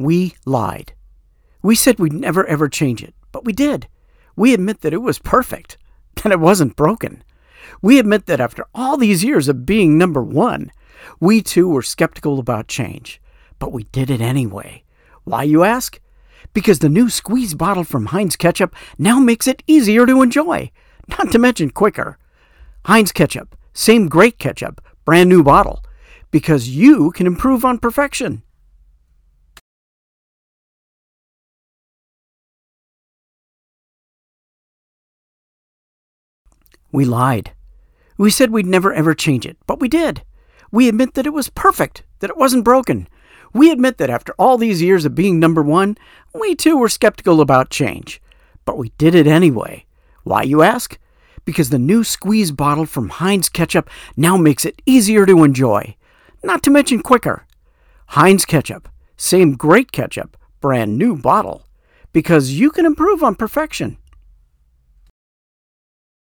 We lied. We said we'd never ever change it, but we did. We admit that it was perfect, that it wasn't broken. We admit that after all these years of being number one, we too were skeptical about change, but we did it anyway. Why, you ask? Because the new squeeze bottle from Heinz Ketchup now makes it easier to enjoy, not to mention quicker. Heinz Ketchup, same great ketchup, brand new bottle, because you can improve on perfection. We lied. We said we'd never ever change it, but we did. We admit that it was perfect, that it wasn't broken. We admit that after all these years of being number one, we too were skeptical about change. But we did it anyway. Why, you ask? Because the new squeeze bottle from Heinz Ketchup now makes it easier to enjoy, not to mention quicker. Heinz Ketchup, same great ketchup, brand new bottle, because you can improve on perfection.